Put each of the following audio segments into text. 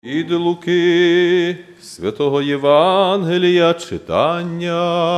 Від Луки Святого Євангелія читання.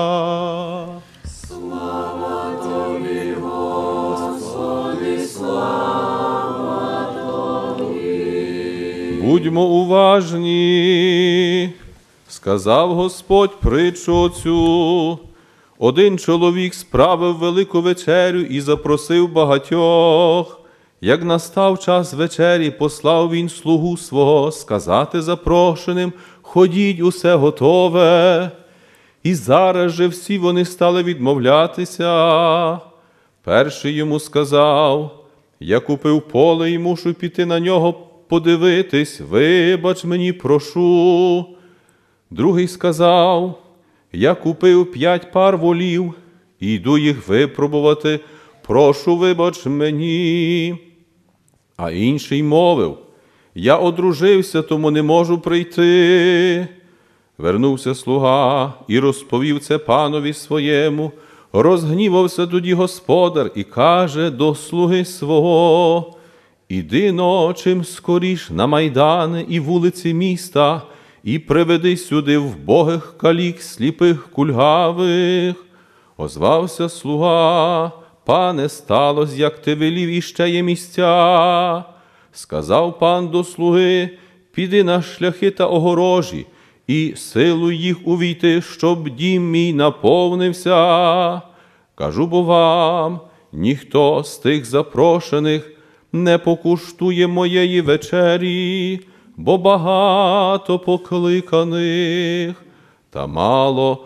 Слава Тобі, Господи, слава Тобі. Будьмо уважні, сказав Господь притчу цю. Один чоловік справив велику вечерю і запросив багатьох. Як настав час вечері, послав він слугу свого сказати запрошеним: «Ходіть, усе готове». І зараз же всі вони стали відмовлятися. Перший йому сказав: «Я купив поле і мушу піти на нього подивитись, вибач мені, прошу». Другий сказав: «Я купив 5 пар волів і йду їх випробувати, прошу, вибач мені». А інший мовив: «Я одружився, тому не можу прийти». Вернувся слуга і розповів це панові своєму. Розгнівався тоді господар і каже до слуги свого: «Іди ночим скоріш на майдани і вулиці міста, і приведи сюди вбогих калік, сліпих, кульгавих». Озвався слуга: «Пане, сталося, як ти велів, і ще є місця». Сказав пан до слуги: «Піди на шляхи та огорожі, і силуй їх увійти, щоб дім мій наповнився. Кажу бо вам, ніхто з тих запрошених не покуштує моєї вечері, бо багато покликаних, та мало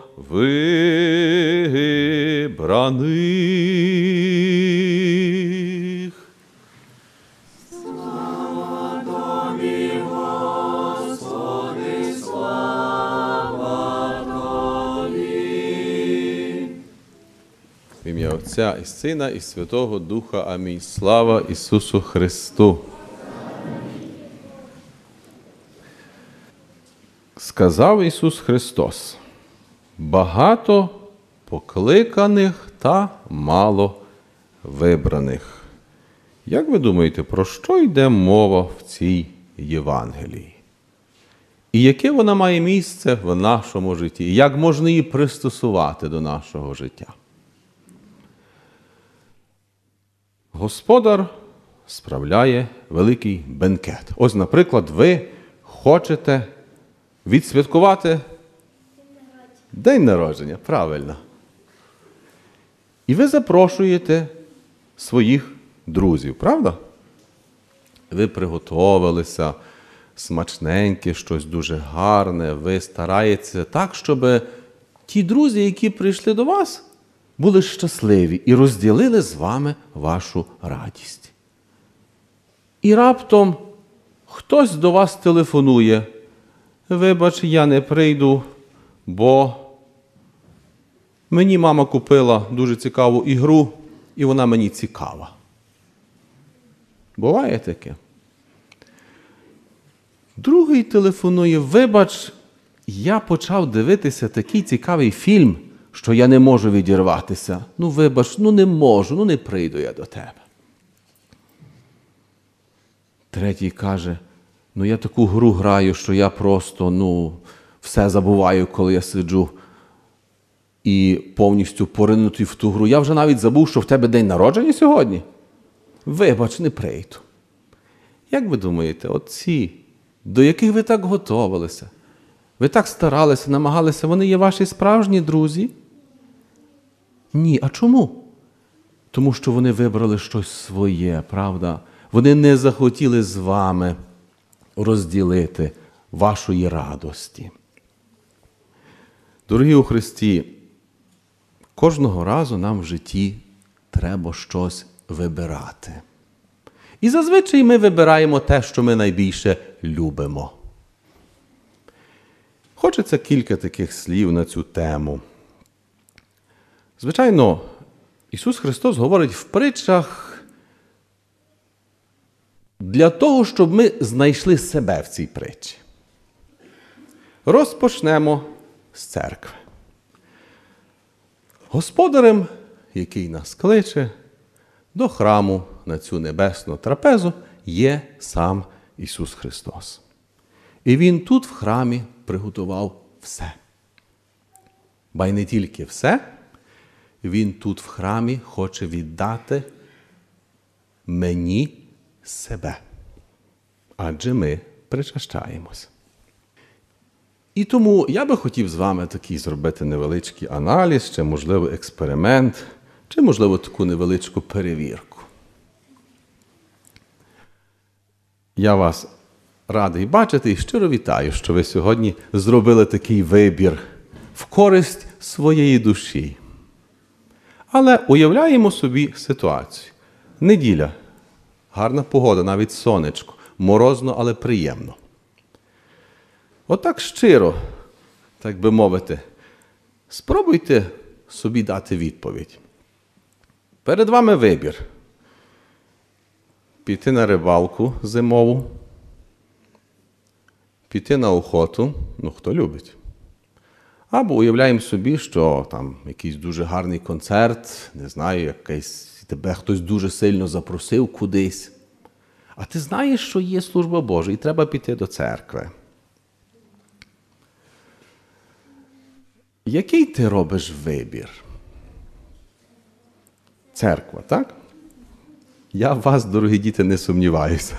вибраних». Слава Тобі, Господи, слава Тобі. В ім'я Отця і Сина, і Святого Духа. Амінь. Слава Ісусу Христу! Сказав Ісус Христос: «Багато покликаних та мало вибраних». Як ви думаєте, про що йде мова в цій Євангелії? І яке вона має місце в нашому житті? І як можна її пристосувати до нашого життя? Господар справляє великий бенкет. Ось, наприклад, ви хочете відсвяткувати день народження, правильно. І ви запрошуєте своїх друзів, правда? Ви приготовилися, смачненьке, щось дуже гарне, ви стараєтеся так, щоб ті друзі, які прийшли до вас, були щасливі і розділили з вами вашу радість. І раптом хтось до вас телефонує: «Вибач, я не прийду, бо мені мама купила дуже цікаву ігру, і вона мені цікава». Буває таке? Другий телефонує: «Вибач, я почав дивитися такий цікавий фільм, що я не можу відірватися. Ну, вибач, не можу, не прийду я до тебе». Третій каже: «Я таку гру граю, що я просто, все забуваю, коли я сиджу і повністю поринутий в ту гру. Я вже навіть забув, що в тебе день народження сьогодні. Вибач, не прийду». Як ви думаєте, оці, до яких ви так готувалися, ви так старалися, намагалися, вони є ваші справжні друзі? Ні. А чому? Тому що вони вибрали щось своє, правда? Вони не захотіли з вами розділити вашої радості. Дорогі у Христі, кожного разу нам в житті треба щось вибирати. І зазвичай ми вибираємо те, що ми найбільше любимо. Хочеться кілька таких слів на цю тему. Звичайно, Ісус Христос говорить в притчах для того, щоб ми знайшли себе в цій притчі. Розпочнемо з церкви. Господарем, який нас кличе до храму на цю небесну трапезу, є сам Ісус Христос. І він тут в храмі приготував все. Ба й не тільки все, він тут в храмі хоче віддати мені себе. Адже ми причащаємось. І тому я би хотів з вами такий зробити невеличкий аналіз, чи, можливо, експеримент, чи, можливо, таку невеличку перевірку. Я вас радий бачити і щиро вітаю, що ви сьогодні зробили такий вибір в користь своєї душі. Але уявляємо собі ситуацію. Неділя, гарна погода, навіть сонечко, морозно, але приємно. Отак щиро, так би мовити, спробуйте собі дати відповідь. Перед вами вибір. Піти на рибалку зимову, піти на охоту, хто любить. Або уявляємо собі, що там якийсь дуже гарний концерт, не знаю, тебе хтось дуже сильно запросив кудись. А ти знаєш, що є служба Божа, і треба піти до церкви. Який ти робиш вибір? Церква, так? Я в вас, дорогі діти, не сумніваюся.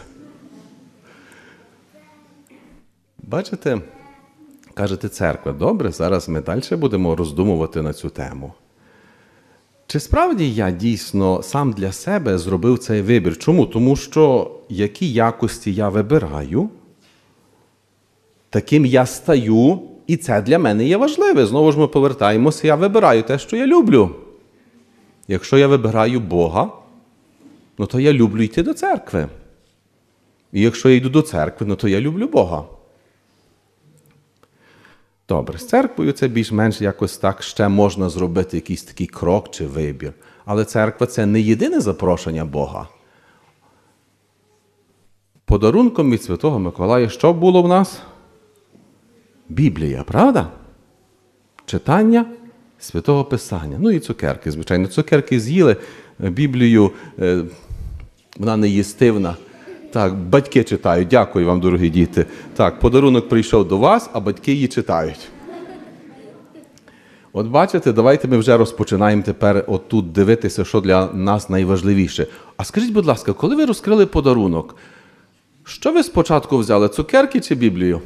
Бачите, кажете, церква, добре, зараз ми далі будемо роздумувати на цю тему. Чи справді я дійсно сам для себе зробив цей вибір? Чому? Тому що які якості я вибираю, таким я стаю, і це для мене є важливе. Знову ж ми повертаємося, я вибираю те, що я люблю. Якщо я вибираю Бога, то я люблю йти до церкви. І якщо я йду до церкви, то я люблю Бога. Добре, з церквою це більш-менш якось так ще можна зробити якийсь такий крок чи вибір. Але церква – це не єдине запрошення Бога. Подарунком від Святого Миколая що було в нас? Біблія, правда? Читання Святого Писання. І цукерки, звичайно. Цукерки з'їли, Біблію, вона не їстивна. Так, батьки читають. Дякую вам, дорогі діти. Так, подарунок прийшов до вас, а батьки її читають. От бачите, давайте ми вже розпочинаємо тепер отут дивитися, що для нас найважливіше. А скажіть, будь ласка, коли ви розкрили подарунок, що ви спочатку взяли, цукерки чи Біблію?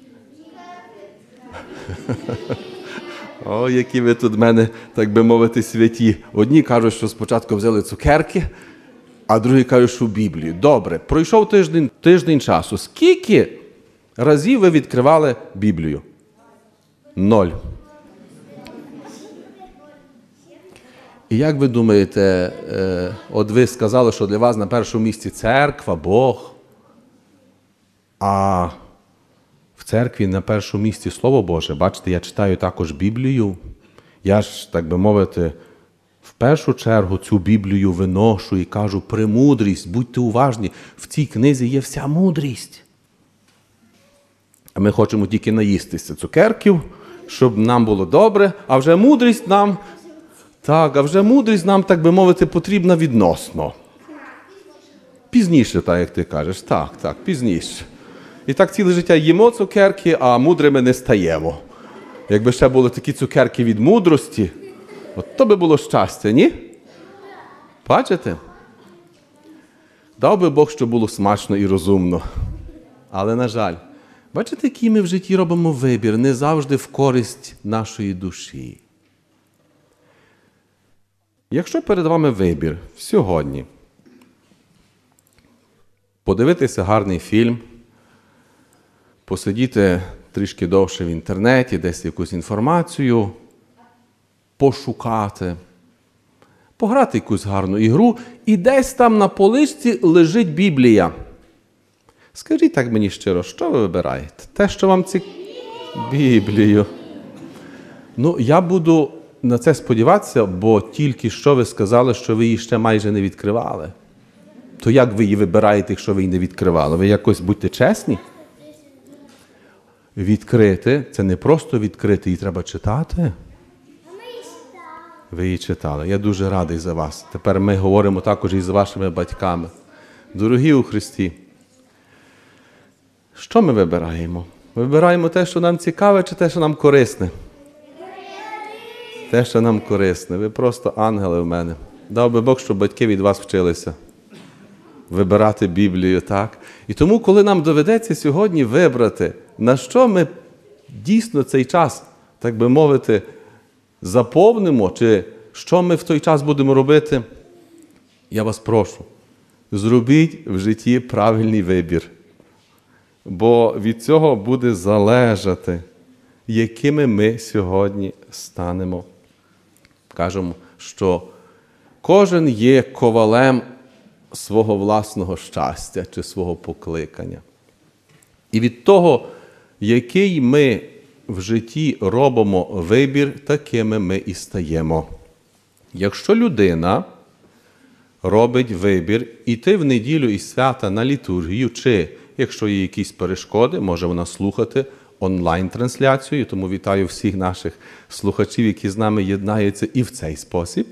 О, які ви тут в мене, так би мовити, святі. Одні кажуть, що спочатку взяли цукерки, а другі кажуть, що Біблію. Добре, пройшов тиждень часу. Скільки разів ви відкривали Біблію? 0. І як ви думаєте, от ви сказали, що для вас на першому місці церква, Бог, а в церкві на першому місці Слово Боже. Бачите, я читаю також Біблію. Я ж, так би мовити, в першу чергу цю Біблію виношу і кажу: премудрість, будьте уважні, в цій книзі є вся мудрість. А ми хочемо тільки наїстися цукерків, щоб нам було добре, а вже мудрість нам, так би мовити, потрібна відносно. Пізніше, так як ти кажеш, так, пізніше. І так ціле життя їмо цукерки, а мудрими не стаємо. Якби ще були такі цукерки від мудрості, от то би було щастя, ні? Бачите? Дав би Бог, щоб було смачно і розумно. Але, на жаль, бачите, який ми в житті робимо вибір, не завжди в користь нашої душі. Якщо перед вами вибір сьогодні подивитися гарний фільм, посидіти трішки довше в інтернеті, десь якусь інформацію пошукати, пограти якусь гарну ігру, і десь там на поличці лежить Біблія. Скажіть так мені щиро, що ви вибираєте? Те, що вам Біблію. Я буду на це сподіватися, бо тільки що ви сказали, що ви її ще майже не відкривали. То як ви її вибираєте, якщо ви її не відкривали? Ви якось будьте чесні? Відкрити – це не просто відкрити, її треба читати. Ви її читали. Я дуже радий за вас. Тепер ми говоримо також і з вашими батьками. Дорогі у Христі, Що ми вибираємо? Вибираємо те, що нам цікаве, чи те, що нам корисне? Те, що нам корисне. Ви просто ангели в мене. Дав би Бог, щоб батьки від вас вчилися вибирати Біблію, так? І тому, коли нам доведеться сьогодні вибрати, на що ми дійсно цей час, так би мовити, заповнимо, чи що ми в той час будемо робити, я вас прошу, зробіть в житті правильний вибір. Бо від цього буде залежати, якими ми сьогодні станемо. Кажемо, що кожен є ковалем свого власного щастя чи свого покликання. І від того, який ми в житті робимо вибір, такими ми і стаємо. Якщо людина робить вибір іти в неділю і свята на літургію, чи, якщо є якісь перешкоди, може вона слухати онлайн-трансляцію, тому вітаю всіх наших слухачів, які з нами єднаються і в цей спосіб.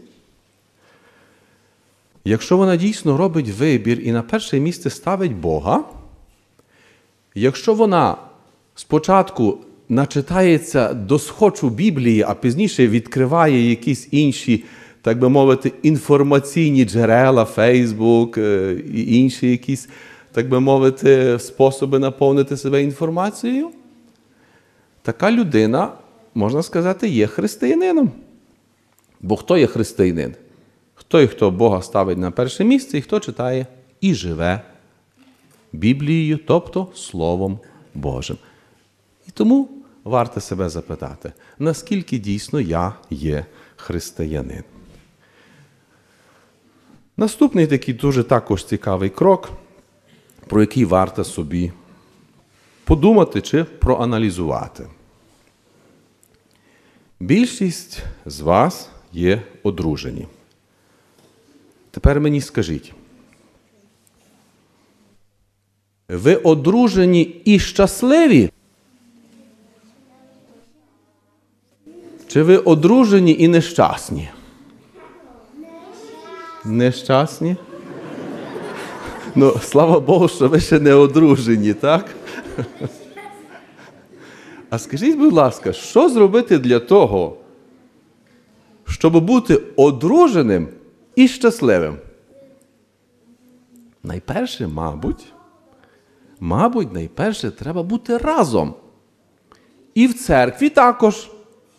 Якщо вона дійсно робить вибір і на перше місце ставить Бога, якщо вона спочатку начитається до схочу Біблії, а пізніше відкриває якісь інші, так би мовити, інформаційні джерела, Фейсбук і інші якісь, так би мовити, способи наповнити себе інформацією, така людина, можна сказати, є християнином. Бо хто є християнин? Той, хто Бога ставить на перше місце, і хто читає і живе Біблією, тобто Словом Божим. І тому варто себе запитати, наскільки дійсно я є християнин. Наступний такий дуже також цікавий крок, про який варто собі подумати чи проаналізувати. Більшість з вас є одружені. Тепер мені скажіть, ви одружені і щасливі? Чи ви одружені і нещасні? Нещасні? Ну, слава Богу, що ви ще не одружені, так? А скажіть, будь ласка, що зробити для того, щоб бути одруженим і щасливим? Найперше, найперше треба бути разом. І в церкві також.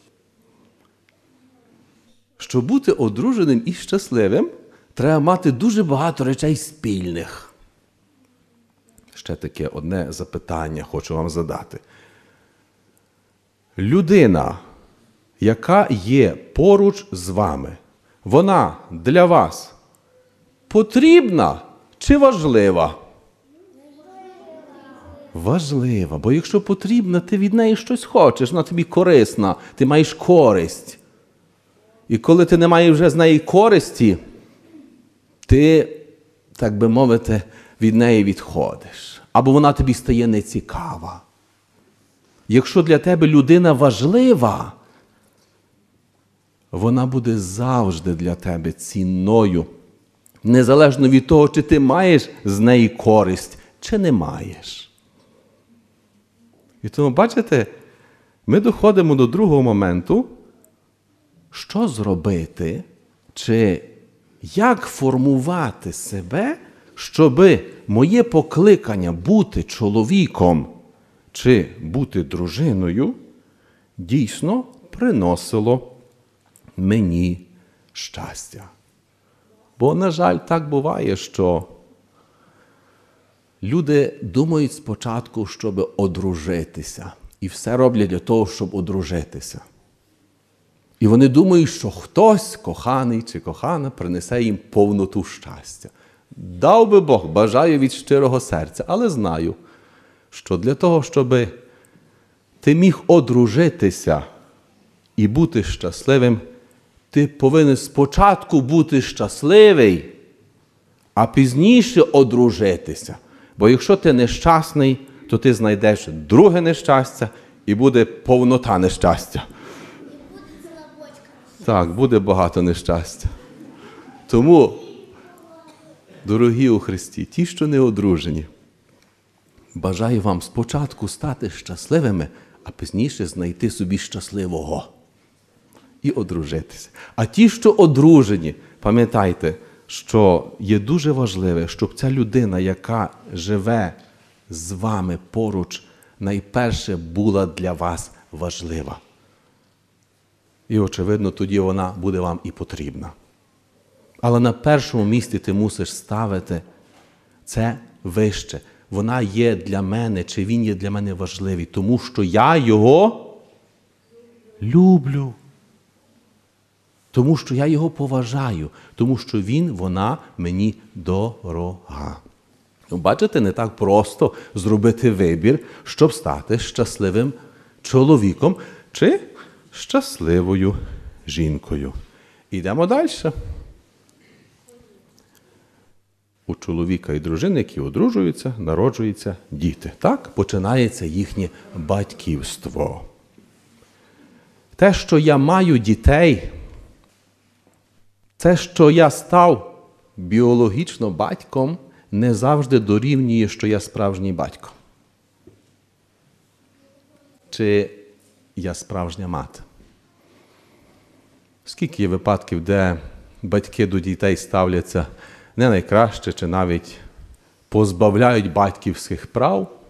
Щоб бути одруженим і щасливим, треба мати дуже багато речей спільних. Ще таке одне запитання хочу вам задати. Людина, яка є поруч з вами, вона для вас потрібна чи важлива? Важлива. Бо якщо потрібна, ти від неї щось хочеш, вона тобі корисна, ти маєш користь. І коли ти не маєш вже з неї користі, ти, так би мовити, від неї відходиш. Або вона тобі стає нецікава. Якщо для тебе людина важлива, вона буде завжди для тебе цінною. Незалежно від того, чи ти маєш з неї користь, чи не маєш. І тому, бачите, ми доходимо до другого моменту, що зробити, чи як формувати себе, щоби моє покликання бути чоловіком чи бути дружиною дійсно приносило мені щастя. Бо, на жаль, так буває, що люди думають спочатку, щоб одружитися. І все роблять для того, щоб одружитися. І вони думають, що хтось, коханий чи кохана, принесе їм повноту щастя. Дав би Бог, бажаю від щирого серця, але знаю, що для того, щоб ти міг одружитися і бути щасливим, ти повинен спочатку бути щасливий, а пізніше одружитися. Бо якщо ти нещасний, то ти знайдеш друге нещастя і буде повнота нещастя. Так, буде багато нещастя. Тому, дорогі у Христі, ті, що не одружені, бажаю вам спочатку стати щасливими, а пізніше знайти собі щасливого і одружитися. А ті, що одружені, пам'ятайте, що є дуже важливе, щоб ця людина, яка живе з вами поруч, найперше була для вас важлива. І, очевидно, тоді вона буде вам і потрібна. Але на першому місці ти мусиш ставити це вище. Вона є для мене, чи він є для мене важливий, тому що я його люблю. Тому що я його поважаю, тому що вона мені дорога. Бачите, не так просто зробити вибір, щоб стати щасливим чоловіком чи щасливою жінкою. Ідемо далі. У чоловіка і дружини, які одружуються, народжуються діти. Так починається їхнє батьківство. Те, що я маю дітей, те, що я став біологічно батьком, не завжди дорівнює, що я справжній батько. Чи я справжня мати? Скільки є випадків, де батьки до дітей ставляться не найкраще, чи навіть позбавляють батьківських прав,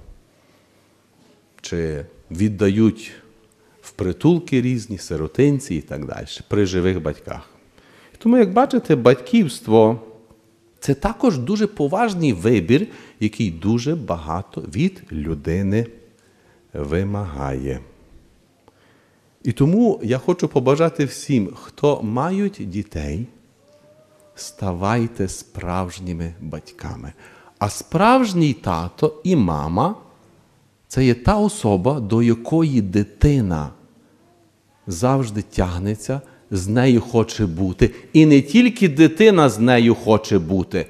чи віддають в притулки різні, сиротинці і так далі, при живих батьках. Тому, як бачите, батьківство – це також дуже поважний вибір, який дуже багато від людини вимагає. І тому я хочу побажати всім, хто мають дітей, ставайте справжніми батьками. А справжній тато і мама – це є та особа, до якої дитина завжди тягнеться, з нею хоче бути. І не тільки дитина з нею хоче бути.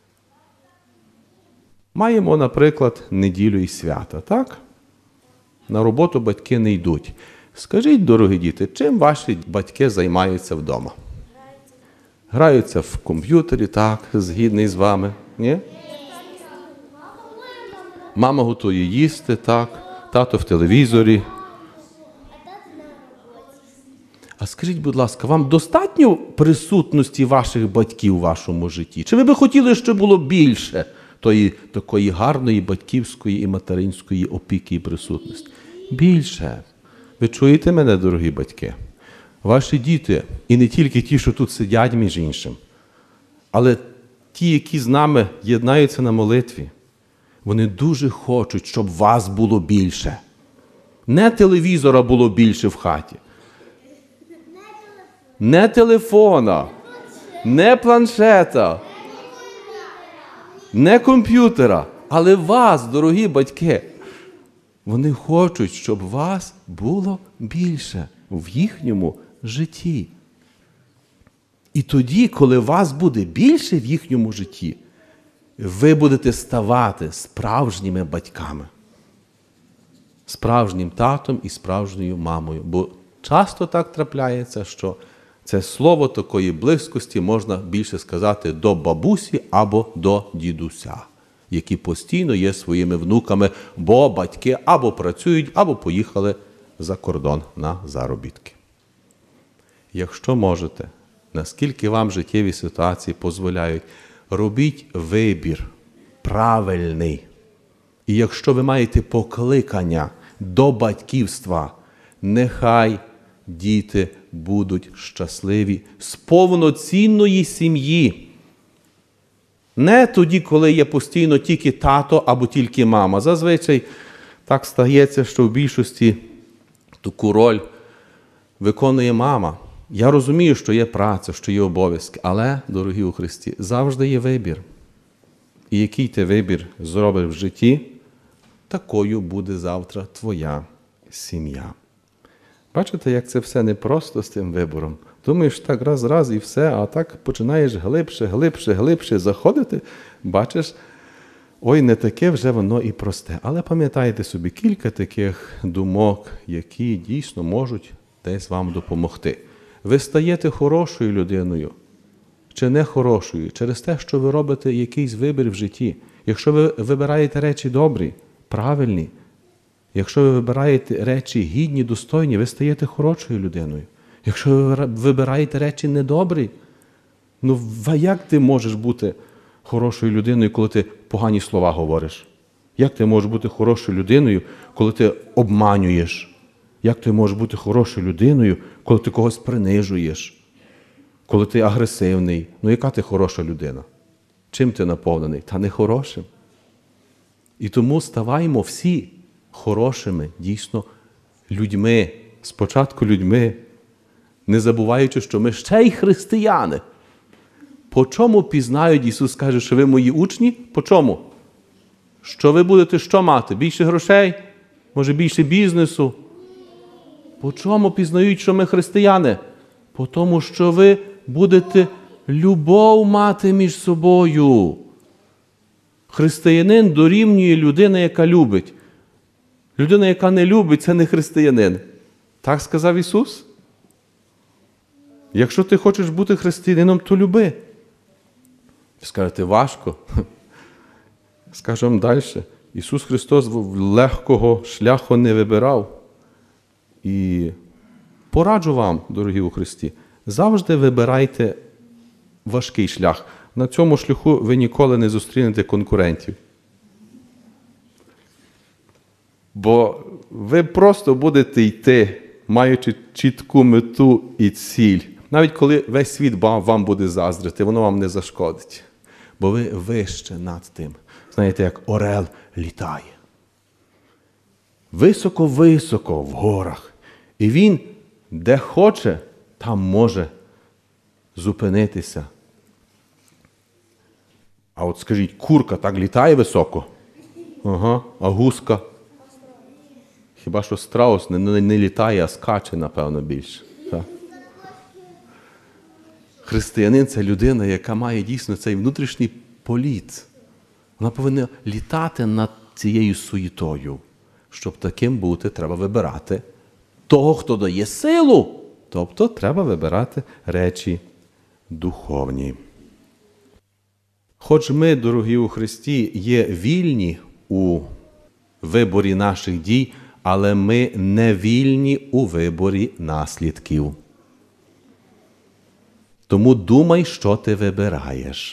Маємо, наприклад, неділю і свята, так? На роботу батьки не йдуть. Скажіть, дорогі діти, чим ваші батьки займаються вдома? Граються в комп'ютері, так, згідний з вами, ні? Мама готує їсти, так, тато в телевізорі. А скажіть, будь ласка, вам достатньо присутності ваших батьків у вашому житті? Чи ви би хотіли, щоб було більше тої такої гарної батьківської і материнської опіки і присутності? Більше. Ви чуєте мене, дорогі батьки? Ваші діти, і не тільки ті, що тут сидять, між іншим, але ті, які з нами єднаються на молитві, вони дуже хочуть, щоб вас було більше. Не телевізора було більше в хаті. Не телефона, не планшета, не комп'ютера, але вас, дорогі батьки. Вони хочуть, щоб вас було більше в їхньому житті. І тоді, коли вас буде більше в їхньому житті, ви будете ставати справжніми батьками. Справжнім татом і справжньою мамою. Бо часто так трапляється, що це слово такої близькості можна більше сказати до бабусі або до дідуся, які постійно є своїми внуками, бо батьки або працюють, або поїхали за кордон на заробітки. Якщо можете, наскільки вам життєві ситуації дозволяють, робіть вибір правильний. І якщо ви маєте покликання до батьківства, нехай діти будуть щасливі з повноцінної сім'ї. Не тоді, коли є постійно тільки тато або тільки мама. Зазвичай так стається, що в більшості таку роль виконує мама. Я розумію, що є праця, що є обов'язки, але, дорогі у Христі, завжди є вибір. І який ти вибір зробиш в житті, такою буде завтра твоя сім'я. Бачите, як це все непросто з тим вибором. Думаєш, так раз і все, а так починаєш глибше заходити, бачиш, ой, не таке вже воно і просте. Але пам'ятайте собі кілька таких думок, які дійсно можуть десь вам допомогти. Ви стаєте хорошою людиною чи не хорошою через те, що ви робите якийсь вибір в житті. Якщо ви вибираєте речі добрі, правильні, якщо ви вибираєте речі гідні, достойні, ви стаєте хорошою людиною. Якщо ви вибираєте речі недобрі, ну як ти можеш бути хорошою людиною, коли ти погані слова говориш? Як ти можеш бути хорошою людиною, коли ти обманюєш? Як ти можеш бути хорошою людиною, коли ти когось принижуєш? Коли ти агресивний? Ну яка ти хороша людина? Чим ти наповнений? Та не хорошим. І тому ставаймо всі хорошими, дійсно, людьми. Спочатку людьми, не забуваючи, що ми ще й християни. По чому пізнають, Ісус каже, що ви мої учні? По чому? Що ви будете що мати? Більше грошей? Може більше бізнесу? По чому пізнають, що ми християни? По тому, що ви будете любов мати між собою. Християнин дорівнює людина, яка любить. Людина, яка не любить, це не християнин. Так сказав Ісус? Якщо ти хочеш бути християнином, то люби. Ви скажете, важко. Скажу вам далі. Ісус Христос легкого шляху не вибирав. І пораджу вам, дорогі у Христі, завжди вибирайте важкий шлях. На цьому шляху ви ніколи не зустрінете конкурентів. Бо ви просто будете йти, маючи чітку мету і ціль. Навіть коли весь світ вам буде заздрити, воно вам не зашкодить. Бо ви вище над тим. Знаєте, як орел літає. Високо-високо в горах. І він, де хоче, там може зупинитися. А от скажіть, курка так літає високо? Ага, а гуска? Хіба що страус не літає, а скаче, напевно, більше. Так? Християнин – це людина, яка має дійсно цей внутрішній політ. Вона повинна літати над цією суєтою. Щоб таким бути, треба вибирати того, хто дає силу. Тобто, треба вибирати речі духовні. Хоч ми, дорогі у Христі, є вільні у виборі наших дій, але ми не вільні у виборі наслідків. Тому думай, що ти вибираєш.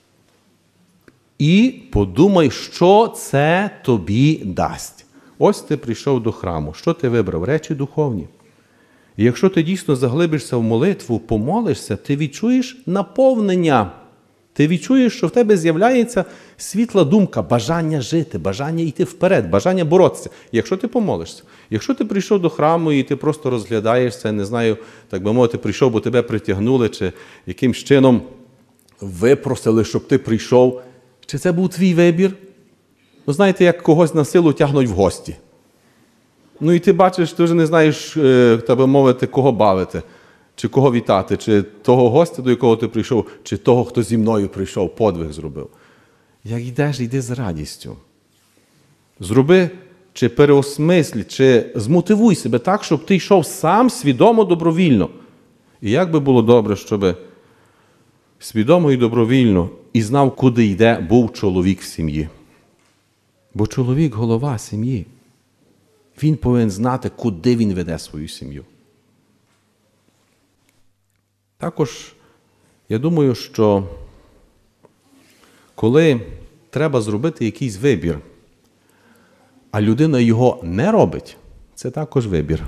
І подумай, що це тобі дасть. Ось ти прийшов до храму. Що ти вибрав? Речі духовні. І якщо ти дійсно заглибишся в молитву, помолишся, ти відчуєш наповнення. Ти відчуєш, що в тебе з'являється світла думка, бажання жити, бажання йти вперед, бажання боротися. Якщо ти помолишся. Якщо ти прийшов до храму і ти просто розглядаєшся, не знаю, так би мовити, прийшов, бо тебе притягнули, чи якимсь чином випросили, щоб ти прийшов, чи це був твій вибір? Ну, знаєте, як когось на силу тягнуть в гості. Ну, і ти бачиш, ти вже не знаєш, так би мовити, кого бавити, чи кого вітати, чи того гостя, до якого ти прийшов, чи того, хто зі мною прийшов, подвиг зробив. Як йдеш, йди з радістю. Зроби, чи переосмисль, чи змотивуй себе так, щоб ти йшов сам свідомо, добровільно. І як би було добре, щоб свідомо і добровільно і знав, куди йде, був чоловік в сім'ї. Бо чоловік – голова сім'ї. Він повинен знати, куди він веде свою сім'ю. Також, я думаю, що коли треба зробити якийсь вибір, а людина його не робить, це також вибір.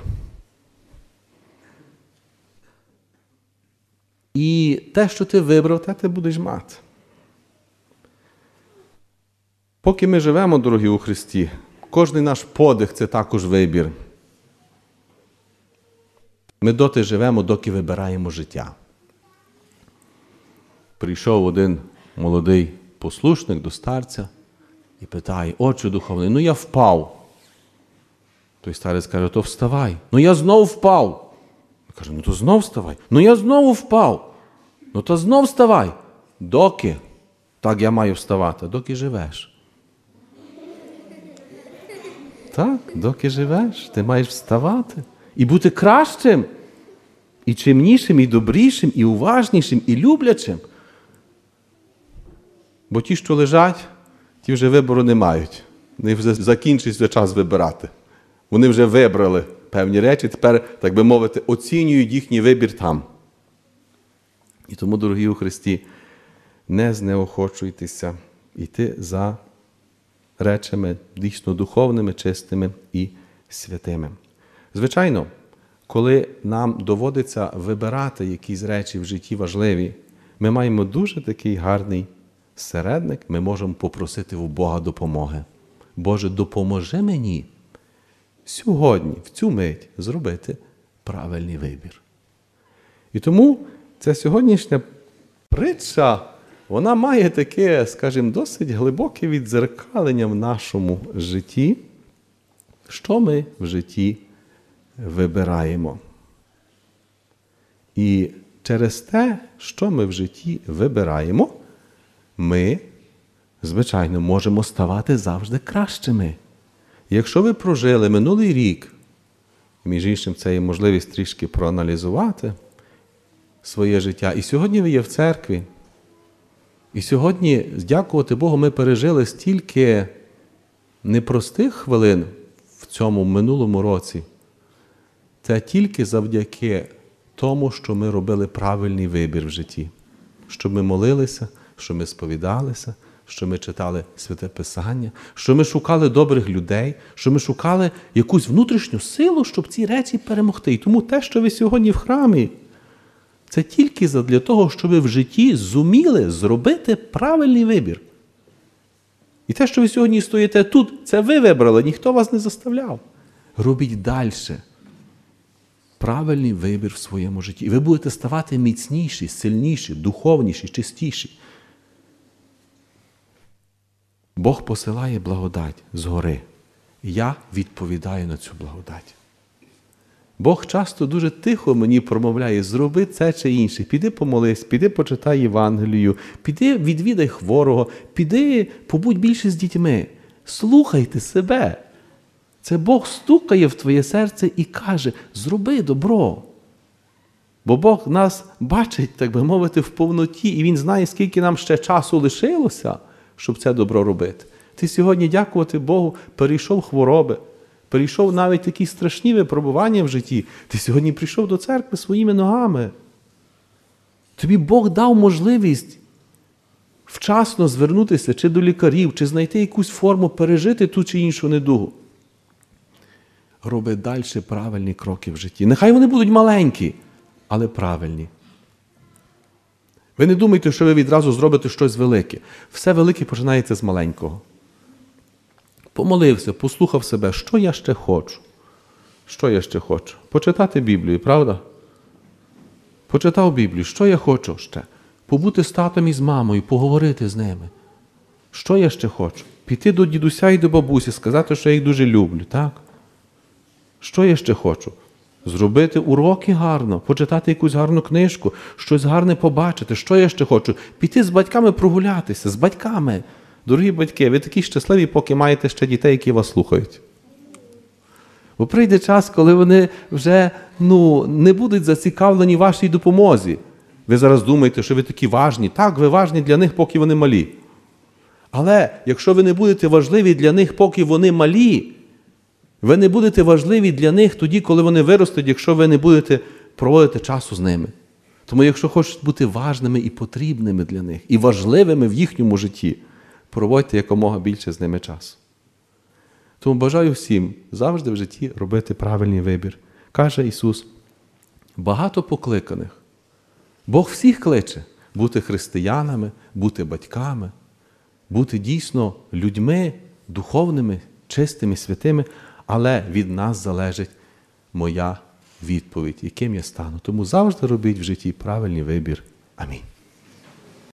І те, що ти вибрав, те ти будеш мати. Поки ми живемо, дорогі у Христі, кожний наш подих – це також вибір. Ми доти живемо, доки вибираємо життя. Прийшов один молодий послушник до старця і питає: «Отче духовний, ну я впав». Той старець каже: «То вставай». «Ну я знов впав». Він каже: «Ну то знов вставай». «Ну я знову впав». «Ну то знов вставай». «Доки?» «Так я маю вставати, доки живеш». Так, доки живеш, ти маєш вставати і бути кращим, і чимнішим, і добрішим, і уважнішим, і люблячим. Бо ті, що лежать, ті вже вибору не мають. вони вже закінчується час вибирати. Вони вже вибрали певні речі, тепер, так би мовити, оцінюють їхній вибір там. І тому, дорогі у Христі, не знеохочуйтеся йти за речами дійсно духовними, чистими і святими. Звичайно, коли нам доводиться вибирати якісь речі в житті важливі, ми маємо дуже такий гарний середник, ми можемо попросити у Бога допомоги. Боже, допоможи мені сьогодні, в цю мить, зробити правильний вибір. І тому ця сьогоднішня притча, вона має таке, скажімо, досить глибоке віддзеркалення в нашому житті, що ми в житті вибираємо. І через те, що ми в житті вибираємо, ми, звичайно, можемо ставати завжди кращими. Якщо ви прожили минулий рік, між іншим це є можливість трішки проаналізувати своє життя, і сьогодні ви є в церкві, і сьогодні, дякувати Богу, ми пережили стільки непростих хвилин в цьому минулому році, це тільки завдяки тому, що ми робили правильний вибір в житті. Що ми молилися, що ми сповідалися, що ми читали Святе Писання, що ми шукали добрих людей, що ми шукали якусь внутрішню силу, щоб ці речі перемогти. І тому те, що ви сьогодні в храмі, це тільки для того, щоб ви в житті зуміли зробити правильний вибір. І те, що ви сьогодні стоїте тут, це ви вибрали, ніхто вас не заставляв. Робіть далі правильний вибір в своєму житті. І ви будете ставати міцніші, сильніші, духовніші, чистіші. Бог посилає благодать згори. І я відповідаю на цю благодать. Бог часто дуже тихо мені промовляє: зроби це чи інше. Піди помолись, піди почитай Євангелію, піди відвідай хворого, піди побудь більше з дітьми. Слухайте себе. Це Бог стукає в твоє серце і каже: зроби добро. Бо Бог нас бачить, так би мовити, в повноті, і Він знає, скільки нам ще часу лишилося, щоб це добро робити. Ти сьогодні, дякувати Богу, перейшов хвороби, перейшов навіть такі страшні випробування в житті. Ти сьогодні прийшов до церкви своїми ногами. Тобі Бог дав можливість вчасно звернутися чи до лікарів, чи знайти якусь форму пережити ту чи іншу недугу. Роби далі правильні кроки в житті. Нехай вони будуть маленькі, але правильні. Ви не думайте, що ви відразу зробите щось велике. Все велике починається з маленького. Помолився, послухав себе, що я ще хочу. Що я ще хочу? Почитати Біблію, правда? Почитав Біблію, що я хочу ще? Побути з татом і з мамою, поговорити з ними. Що я ще хочу? Піти до дідуся і до бабусі, сказати, що я їх дуже люблю, так? Що я ще хочу? Зробити уроки гарно, почитати якусь гарну книжку, щось гарне побачити. Що я ще хочу? Піти з батьками прогулятися, з батьками. Дорогі батьки, ви такі щасливі, поки маєте ще дітей, які вас слухають. Бо прийде час, коли вони вже не будуть зацікавлені в вашій допомозі. Ви зараз думаєте, що ви такі важні. Так, ви важні для них, поки вони малі. Але якщо ви не будете важливі для них, поки вони малі, ви не будете важливі для них тоді, коли вони виростуть, якщо ви не будете проводити часу з ними. Тому якщо хочете бути важними і потрібними для них, і важливими в їхньому житті, проводьте якомога більше з ними часу. Тому бажаю всім завжди в житті робити правильний вибір. Каже Ісус: багато покликаних. Бог всіх кличе бути християнами, бути батьками, бути дійсно людьми духовними, чистими, святими, але від нас залежить моя відповідь, яким я стану. Тому завжди робіть в житті правильний вибір. Амінь.